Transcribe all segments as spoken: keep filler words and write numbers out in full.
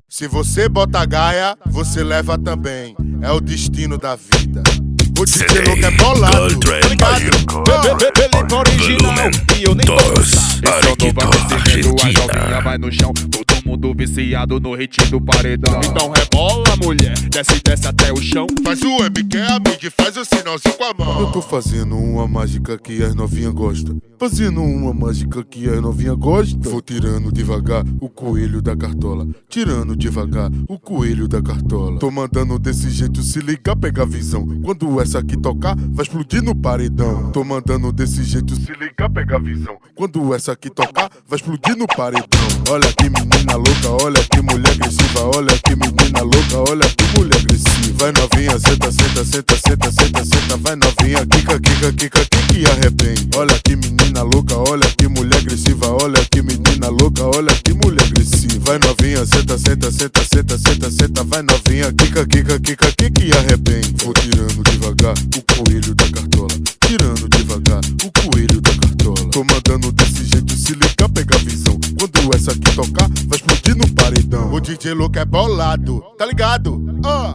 Se você bota a gaia, você leva também. É o destino da vida. O D J louco é bolado, tá ligado? Ele original e eu nem vou gostar. Esse é o novo aquecimento, a novinha vai no chão. Todo mundo viciado no hit do paredão. Então rebola, mulher, desce, desce até o chão. Faz o web que é amigo e faz o sinalzinho com a mão. Eu tô fazendo uma mágica que as novinhas gostam. Fazendo uma mágica que as novinhas gostam. Vou tirando devagar o coelho da cartola. Tirando devagar o coelho da cartola. Tô mandando desse jeito, se ligar, pega a visão. Quando essa aqui tocar, vai explodir no paredão. Tô mandando desse jeito, se ligar, pega a visão. Quando essa aqui tocar, vai explodir no paredão. Olha que menina louca, olha que mulher agressiva. Olha que menina louca, olha que mulher agressiva. Vai novinha, senta, senta, senta, senta, senta, senta. Vai novinha, quica, quica, quica, quica e arrebenta. Olha que menina louca, olha que mulher agressiva. Olha que menina louca, olha que mulher agressiva. Vai novinha, senta, senta, senta, senta, senta, senta. Vai novinha, quica, quica, quica, quica e arrebenta. Vou tirando devagar o coelho da cartola. Tirando devagar o coelho da cartola. Tô mandando desse jeito, se ligar, pega a visão. Quando essa aqui tocar, vai explodir no paredão. O D J louco é bolado, tá ligado? Ah!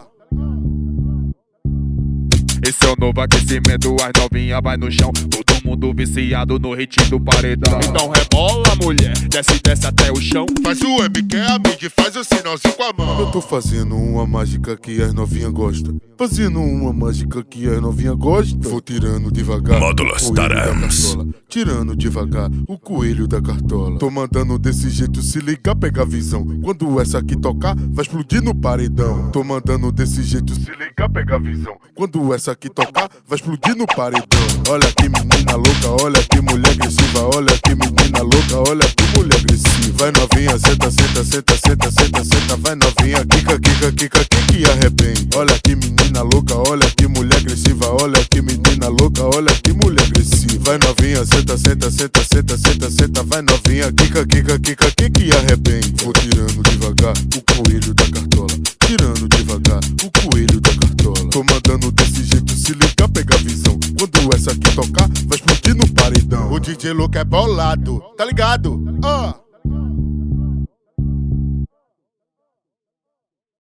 Esse é o novo aquecimento, as novinha vai no chão. Todo mundo viciado no hit do paredão. Então rebola, mulher, desce, desce até o chão. Faz o web que é amigo e faz o sinalzinho com a mão. Eu tô fazendo uma mágica que as novinhas gostam. Fazendo uma mágica que as novinhas gostam. Vou tirando devagar Módulos o coelho da Tarams. cartola. Tirando devagar o coelho da cartola. Tô mandando desse jeito, se ligar, pega a visão. Quando essa aqui tocar, vai explodir no paredão. Tô mandando desse jeito, se ligar, pega a visão. Quando essa aqui tocar, vai explodir no paredão. Olha que menina louca, olha que mulher agressiva. Olha que menina louca, olha que mulher agressiva. Vai novinha, senta, senta, senta, senta, senta, senta. Vai novinha, quica, quica, quica, quica e arrebenta. Olha que menina louca, olha que mulher agressiva. Olha que menina louca, olha que mulher agressiva. Vai novinha, senta, senta, senta, senta, senta, senta. Vai novinha, quica, quica, quica, quica e arrebenta. Vou tirando devagar o coelho da cartola. Tirando devagar o coelho da cartola. Tô mandando desse jeito, se ligar, pega a visão. Quando essa aqui tocar, vai explodir no paredão. O D J louco é bolado, tá ligado? Ah!